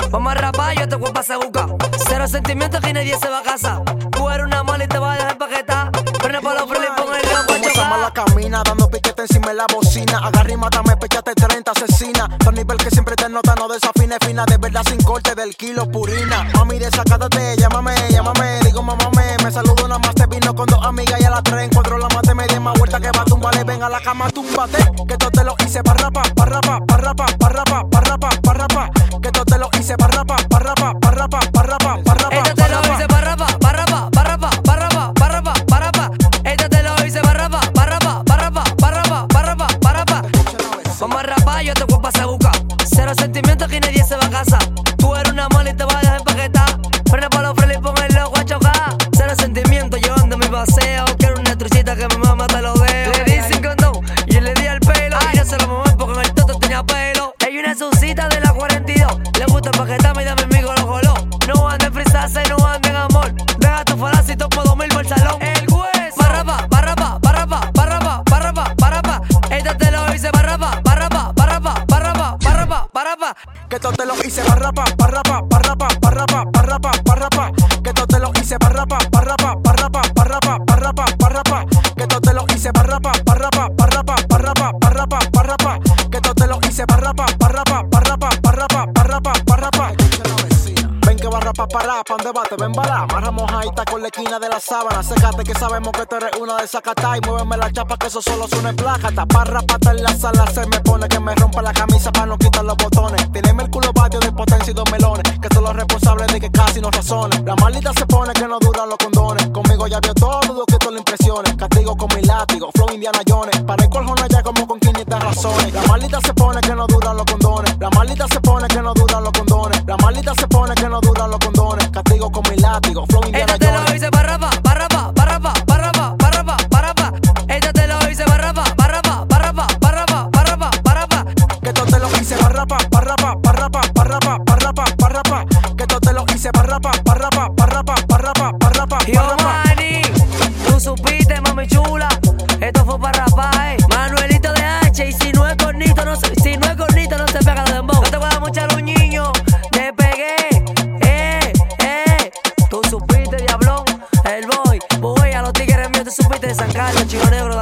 Vamos a rapar, yo te voy a pasar a buscar. Cero sentimientos que nadie se va a casa. Tú eres una mala y te vas a dejar empaquetar. Prende pa' los frenos y pon el loco a Como esa chocar. mala camina, dando piquete encima de la bocina. Agarra y mátame, pechate 30 asesina. Tal nivel que siempre te nota, no desafine fina. De verdad sin corte del kilo purina. Mami, desacátate, llámame. Digo mamame, me saludo nada más. Te vino con dos amigas y a las 3 encuentro la mate. Me di más vuelta que va a tumbarle. Ven a la cama, túmbate. Que todo te lo hice pa' rapa. Que todo te lo hice pa' rapa. Esto te lo hice pa' rapa. Esto te lo hice pa' rapa. Vamos a rapar, yo te voy a pasar a buscar. Cero sentimientos que nadie se va a casa. Tú eres una mala y te vas a dejar empaquetar. Prende pa' los frenos y pon el loco a chocar. Cero sentimientos, yo ando en mi paseo. Quiero una trucita que mi mamá te lo veo. Le di sin condón y le di al pelo. Ella se lo mamé porque en el toto tenía pelo. Hay una suscita de la 42. Le gusta empaquetarme y dame amigo los goló. No ande en frisaje, no ande en amor. Deja tu falacito por 2000 por el salón. El juez barrapa. Esto te lo hice barrapa. Que todo te lo hice pa' rapa. Que todo te lo hice pa' rapa. Que todo te lo hice pa' rapa. Que todo te lo hice pa' rapa. Ven que va rapa para pa' donde bate, ven bala. Marra mojadita con la esquina de la sábana. Sécate que sabemos que tú eres una de Zacatá. Y muéveme la chapa que eso solo suena en placa. Taparra pata en la sala se me pone. Que me rompa la camisa pa' no quitar los botones. Tienes el culo patio de potencia y 2 melones. Que son los responsables de que casi no razones. La maldita se pone que no duran los condones. Conmigo ya vio todo, dudo que todo le impresione. Castigo con mi látigo, flow Indiana Jones. Parezco el Jona ya como con 500 razones. La maldita se pone que no duran los condones. La maldita se pone que no duran los condones. La maldita se pone que no duran los condones. Castigo con mi látigo, flow Indiana Jones. Esto te lo Jones. hice pa' rapa. Esto te lo hice pa' rapa. Que todo te lo hice pa' rapa. Que todo te lo hice pa' rapa. Yo, mani, tú supiste, mami chula. Esto fue para rapar, Manuelito de H. Y si no es cornito, no se pega de dembow. No te voy a dar mucha los niños, te pegué, Tú supiste, diablón, el boy, a los tigres míos, te supiste de San Carlos, Chico Negro.